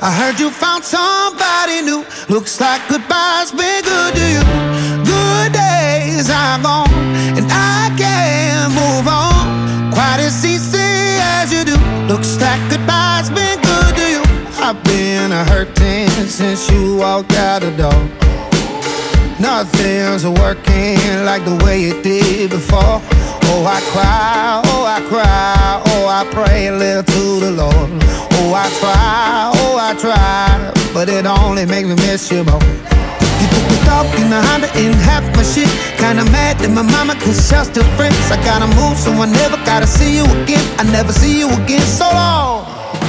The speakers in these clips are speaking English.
I heard you found somebody new. Looks like goodbye's been good to you. Good days are gone, and I can't move on quite as easy as you do. Looks like goodbye's been good to you. I've been hurting since you walked out the door. Nothing's working like the way it did before. Oh, I cry, oh, I cry, oh, I pray a little to the Lord. Oh, I try, but it only makes me miss you more. You took the dog in the Honda and half my shit. Kinda mad that my mama, cause y'all still friends. I gotta move, so I never gotta see you again. I never see you again, so long.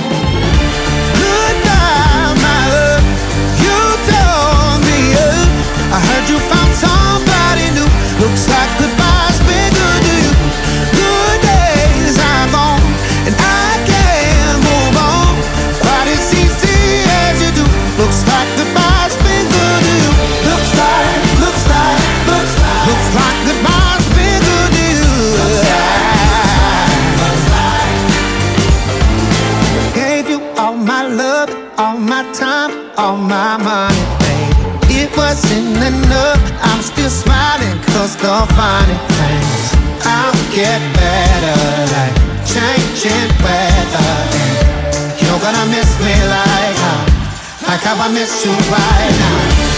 Goodbye, my love. You told me I heard you found somebody new. Looks like goodbye's been good to you. Good days are gone, and I can't move on quite as easy as you do. Looks like goodbye's been good to you. Looks like goodbye's been good to you. Gave you all my love, all my time, all my money, baby. It wasn't enough, I'm still smiling, cause the funny things I'll get better, like changing weather. And you're gonna miss me like how I miss you right now.